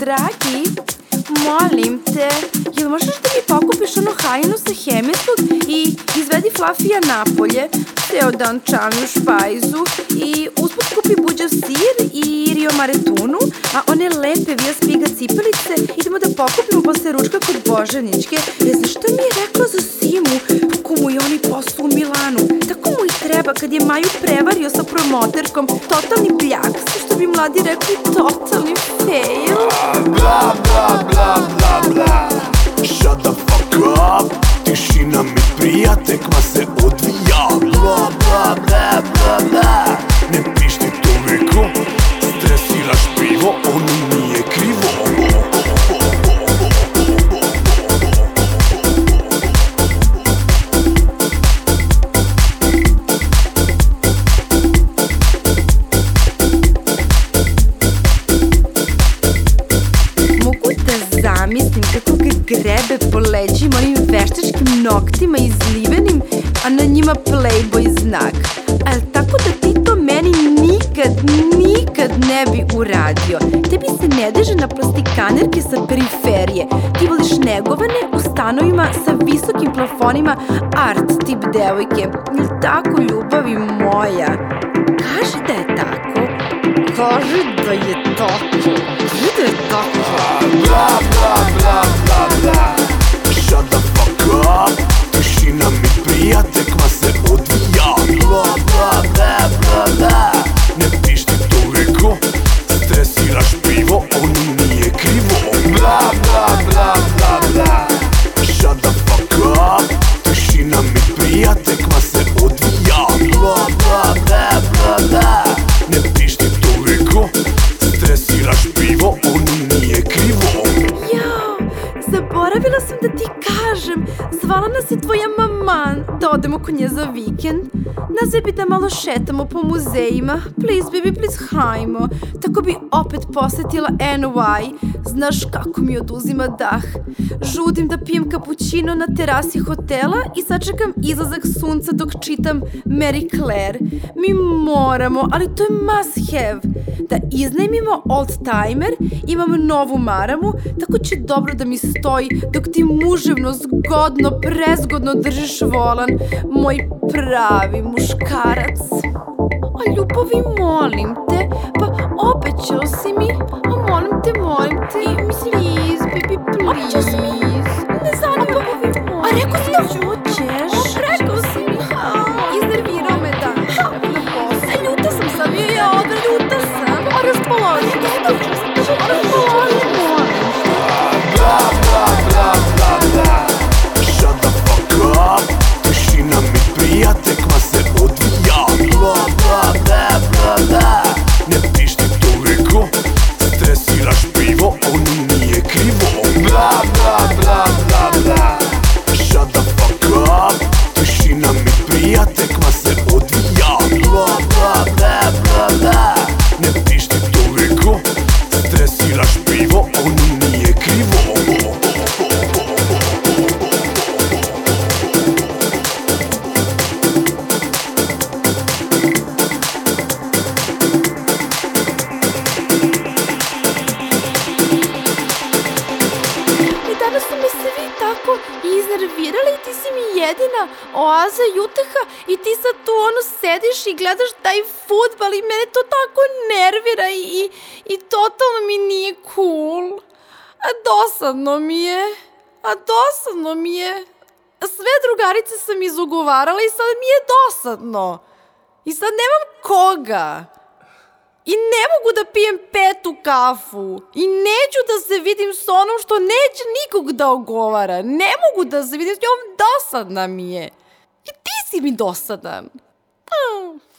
Dragi, molim te, jel možeš da mi pokupiš onu haljinu sa hemijskog i izvedi Flafija napolje, ceo dan čavim špajzu i usput kupi buđav sir i Rio Mare tunu, a one lepe Via Spiga cipelice idemo da pokupimo posle ručka kod Božanićke, jer znaš šta mi je rekla za Simu, kako mu je oni posao u Milanu, tako mu i treba kad je Maju prevario sa promoterkom, totalni bljak, što bi mladi rekli totalni fail. Bla bla bla bla bla, shut the fuck up, tišina mi prija, tekma se odvija. Bla bla bla bla bla, ne pišti toliko, stresiraš pivo, ono nije krivo. Zamislim kako ga grebe po leđima onim veštačkim noktima izlivenim, a na njima Playboy znak. Ali tako da ti to meni nikad ne bi uradio. Tebi se ne deže na plastikanerke sa periferije. Ti voliš negovane u stanovima sa visokim plafonima art tip devojke. Jel tako, ljubavi moja? Kaži da je tako. Kaži da je tako. Kaži da je tako. Bla bla bla bla bla, shut the fuck up, tišina mi prija, tekma se odvija. Bla bla bla bla bla, ne pišti toliko, stresiraš pivo, ono nije krivo. Bla bla bla bla bla, shut the fuck up, tišina mi prija, tekma se odvija. Bla bla bla bla bla, ne pišti toliko, stresiraš pivo, ono nije krivo. Zaboravila sam da ti kažem, zvala nas je tvoja maman da odemo kod nje za vikend. Nazve da malo šetamo po muzejima, please baby, please hajmo. Tako bi opet posetila NY, znaš kako mi oduzima dah. Žudim da pijem kapućino na terasi hotela i sačekam izlazak sunca dok čitam Mary Claire. Mi moramo, ali to je must have, da iznajmimo old-timer, imam novu maramu, tako će dobro da mi stoji dok ti muževno, zgodno, prezgodno držiš volan, moj pravi muškarac. A ljubavi, molim te, pa obećao si mi, a molim te, please, baby, please. Obećao si mi, ne znam, a rekao si da hoćeš. Rekao si mi, iznervirao me da, na poslu. A ljuta sam sad, ljuta sam, a raspoložim. Bla bla bla bla bla, shut the fuck up, tišina mi prija, tekma se odvija. Bla bla bla bla bla, ne pišti toliko, stresiraš pivo, ono nije krivo. Bla bla bla bla bla, shut the fuck up, tišina mi prija, tekma se odvija. Bla bla bla bla bla, ne pišti toliko, stresiraš pivo, ono nije krivo. Tako iznervirali, ti si mi jedina oaza juteha i ti sad tu sediš i gledaš taj fudbal i mene to tako nervira i totalno mi nije cool. A dosadno mi je. Sve drugarice sam izugovarala i sad mi je dosadno. I sad nemam koga. I ne mogu da pijem 5. kafu. I neću da se vidim s onom što neće nikog da ogovara. Ne mogu da se vidim s njom, dosadna mi je. I ti si mi dosadan.